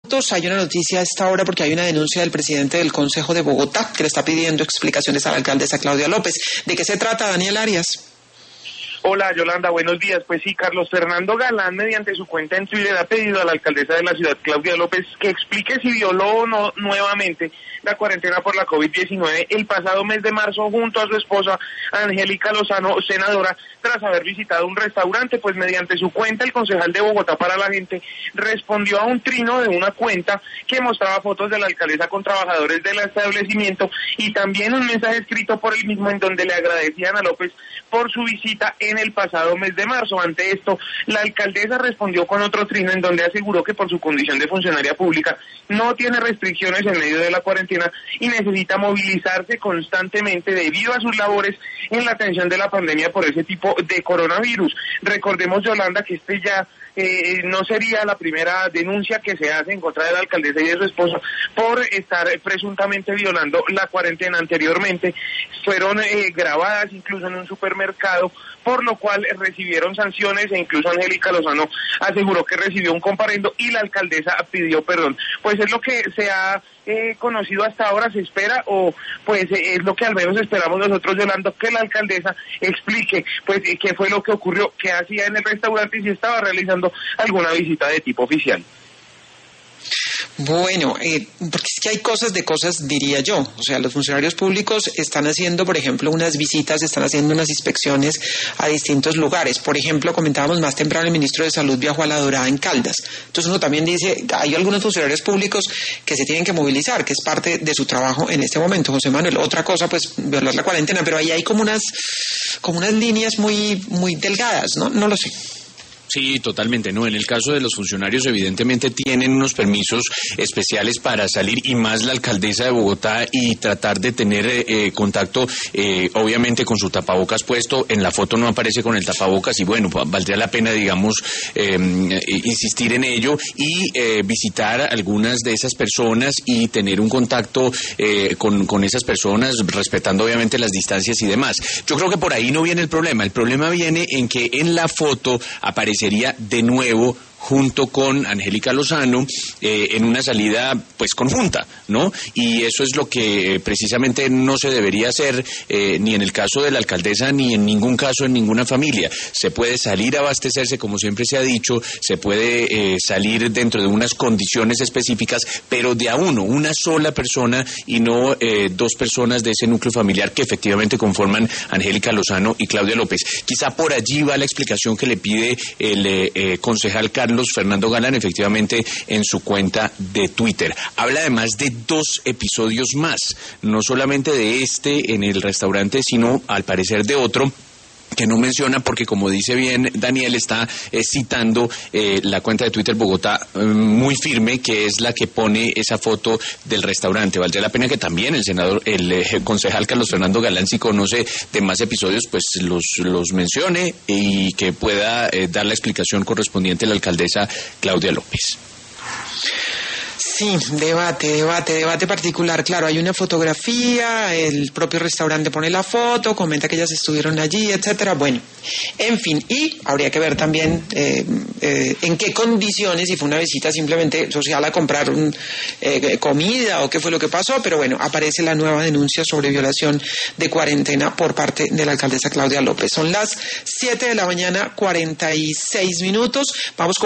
Hay una noticia a esta hora porque hay una denuncia del presidente del Consejo de Bogotá que le está pidiendo explicaciones a la alcaldesa Claudia López. ¿De qué se trata, Daniel Arias? Hola Yolanda, buenos días. Pues sí, Carlos Fernando Galán, mediante su cuenta en Twitter, ha pedido a la alcaldesa de la ciudad, Claudia López, que explique si violó o no nuevamente la cuarentena por la COVID-19 el pasado mes de marzo junto a su esposa Angélica Lozano, senadora, tras haber visitado un restaurante. Pues mediante su cuenta, el concejal de Bogotá para la Gente respondió a un trino de una cuenta que mostraba fotos de la alcaldesa con trabajadores del establecimiento y también un mensaje escrito por él mismo en donde le agradecían a López por su visita en el pasado mes de marzo. Ante esto, la alcaldesa respondió con otro trino en donde aseguró que por su condición de funcionaria pública no tiene restricciones en medio de la cuarentena y necesita movilizarse constantemente debido a sus labores en la atención de la pandemia por ese tipo de coronavirus. Recordemos, Yolanda, que ya no sería la primera denuncia que se hace en contra de la alcaldesa y de su esposo por estar presuntamente violando la cuarentena. Anteriormente fueron grabadas incluso en un supermercado, por lo cual recibieron sanciones e incluso Angélica Lozano aseguró que recibió un comparendo y la alcaldesa pidió perdón. Pues es lo que se ha conocido hasta ahora. Se espera, o pues es lo que al menos esperamos nosotros, Yolanda, que la alcaldesa explique pues qué fue lo que ocurrió, qué hacía en el restaurante y si estaba realizando alguna visita de tipo oficial. Bueno, porque es que hay cosas de cosas, diría yo. O sea, los funcionarios públicos están haciendo, por ejemplo, unas visitas, están haciendo unas inspecciones a distintos lugares. Por ejemplo, comentábamos más temprano, el ministro de Salud viajó a La Dorada en Caldas. Entonces uno también dice, hay algunos funcionarios públicos que se tienen que movilizar, que es parte de su trabajo en este momento. José Manuel, otra cosa, pues, violar la cuarentena, pero ahí hay como unas líneas muy delgadas, ¿no? No lo sé. Sí, totalmente, ¿no? En el caso de los funcionarios, evidentemente tienen unos permisos especiales para salir, y más la alcaldesa de Bogotá, y tratar de tener contacto, obviamente con su tapabocas puesto. En la foto no aparece con el tapabocas y bueno, valdría la pena, digamos, insistir en ello y visitar a algunas de esas personas y tener un contacto con esas personas, respetando obviamente las distancias y demás. Yo creo que por ahí no viene el problema viene en que en la foto aparecería de nuevo junto con Angélica Lozano en una salida pues conjunta, ¿no? Y eso es lo que precisamente no se debería hacer ni en el caso de la alcaldesa ni en ningún caso en ninguna familia. Se puede salir a abastecerse, como siempre se ha dicho, se puede salir dentro de unas condiciones específicas, pero de a uno, una sola persona, y no dos personas de ese núcleo familiar que efectivamente conforman Angélica Lozano y Claudia López. Quizá por allí va la explicación que le pide el concejal Carlos Fernando Galán, efectivamente, en su cuenta de Twitter. Habla además de 2 episodios más, no solamente de este en el restaurante, sino al parecer de otro que no menciona, porque como dice bien Daniel, está citando la cuenta de Twitter Bogotá muy firme, que es la que pone esa foto del restaurante. Valdría la pena que también el concejal Carlos Fernando Galán, si conoce de más episodios, pues los mencione y que pueda dar la explicación correspondiente a la alcaldesa Claudia López. Sí, debate particular. Claro, hay una fotografía, el propio restaurante pone la foto, comenta que ellas estuvieron allí, etcétera. Bueno, en fin, y habría que ver también en qué condiciones, si fue una visita simplemente social a comprar comida o qué fue lo que pasó, pero bueno, aparece la nueva denuncia sobre violación de cuarentena por parte de la alcaldesa Claudia López. Son las 7 de la mañana, 46 minutos. Vamos con